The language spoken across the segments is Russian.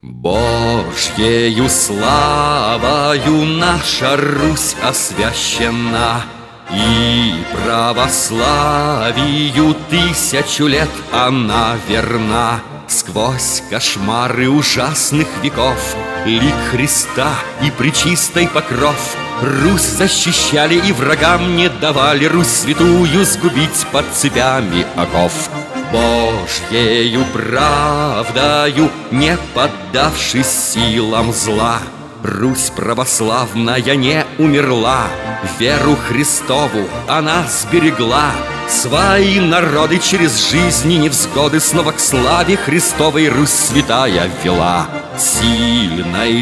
Божьею славою наша Русь освящена, и православию 1000 лет она верна. Сквозь кошмары ужасных веков лик Христа и пречистой покров Русь защищали и врагам не давали Русь святую сгубить под цепями оков. Божьею правдою, не поддавшись силам зла, Русь православная не умерла, веру Христову она сберегла. Свои народы через жизни невзгоды снова к славе Христовой Русь святая ввела. Сильной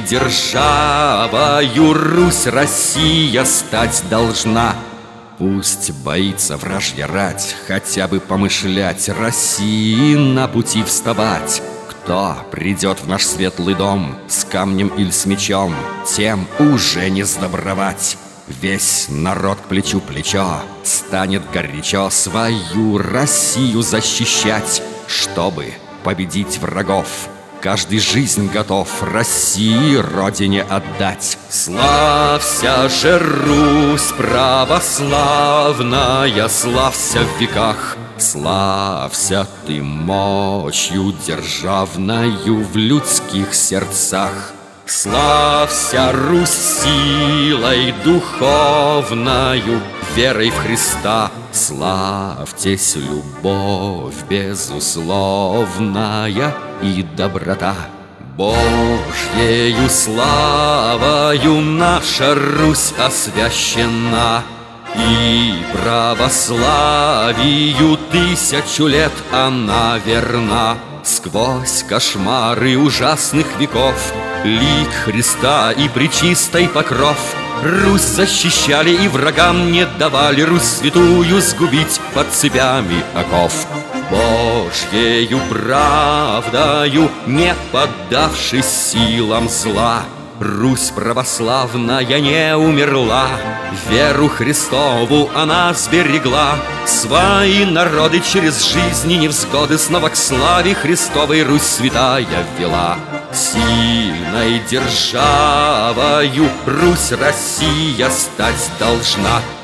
державою Русь Россия стать должна. Пусть боится вражья рать хотя бы помышлять России на пути вставать. Кто придет в наш светлый дом с камнем или с мечом, тем уже не сдобровать. Весь народ к плечу плечо станет горячо свою Россию защищать. Чтобы победить врагов, каждый жизнь готов России родине отдать. Славься же, Русь православная, славься в веках. Славься ты мощью державною в людских сердцах. Славься, Русь, силой духовною, верой в Христа. Славьтесь, любовь безусловная и доброта. Божьею славою наша Русь освящена, и православию 1000 лет она верна. Сквозь кошмары ужасных веков лик Христа и пречистой покров Русь защищали и врагам не давали Русь святую сгубить под цепями оков. Божьею правдою, не поддавшись силам зла, Русь православная не умерла, веру Христову она сберегла. Свои народы через жизни невзгоды снова к славе Христовой Русь святая ввела. Сильной державою Русь Россия стать должна.